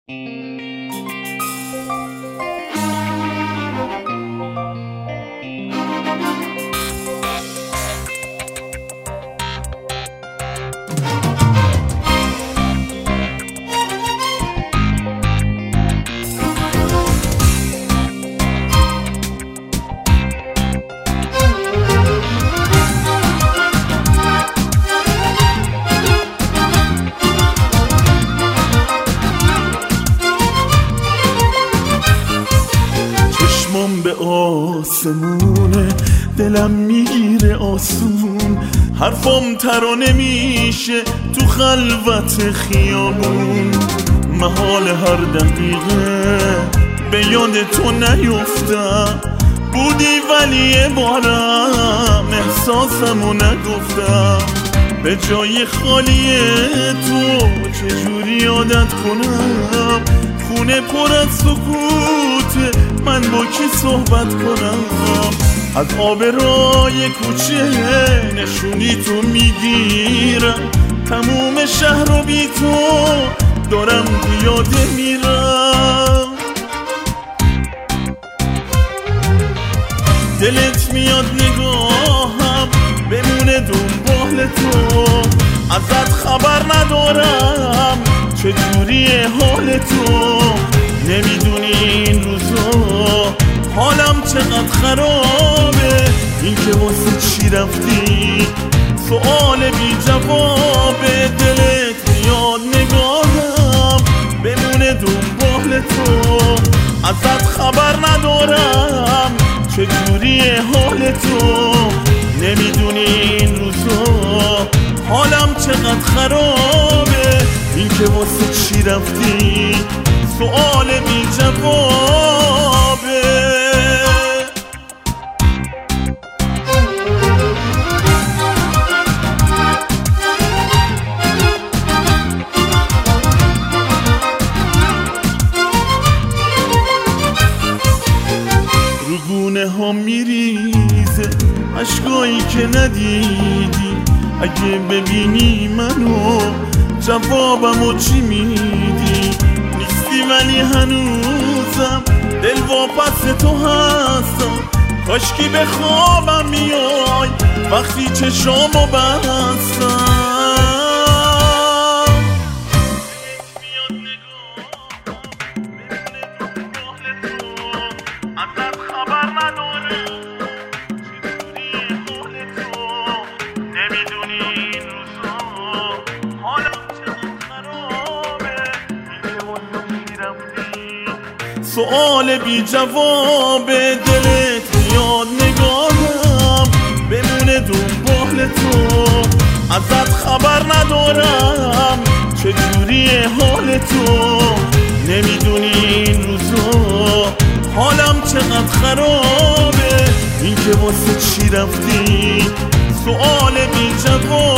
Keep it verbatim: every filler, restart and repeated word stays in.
به آسمونه دلم میگیره آسمون، حرفام ترانه میشه تو خلوت خیابون. محال هر دقیقه به یاد تو نیفتم، بودی ولی یه بارم احساسمو نگفتم. به جای خالی تو چجوری عادت کنم، خونه پر از سکوت، من با کی صحبت کنم؟ از آب رای کوچه نشونی تو میگیرم، تموم شهر رو بی تو دارم پیاده میرم. دلت میاد نگاهم بمونه دنبال تو، ازت خبر ندارم چجوریه حال تو. نمیدونی این روزا حالم چقدر خرابه، این که واسه چی رفتی سؤال بی جوابه. دلت میاد نگاهم بمونه دنبال تو، ازت خبر ندارم چجوریه حال تو. نمیدونی این روزا حالم چقدر خرابه، این که واسه چی رفتی سؤال بی جوابه. رو گونه ها میریزه عشقایی که ندیدی، اگه ببینی منو جوابمو چی میدی؟ نیستی ولی هنوزم دل واپس تو هستم، کاشکی به خوابم میای وقتی چشامو بستم. سؤال بی جواب، دلت میاد نگاهم بمونه دنبال تو، ازت خبر ندارم چجوریه حال تو. نمیدونی این روزا حالم چقدر خرابه، این که واسه چی رفتی سؤال بی جواب.